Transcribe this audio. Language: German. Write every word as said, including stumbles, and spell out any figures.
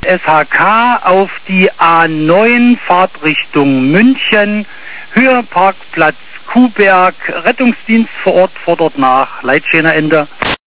S H K auf die A neun Fahrtrichtung München, Höhe Parkplatz Kuhberg, Rettungsdienst vor Ort fordert nach, Leitschäner Ende.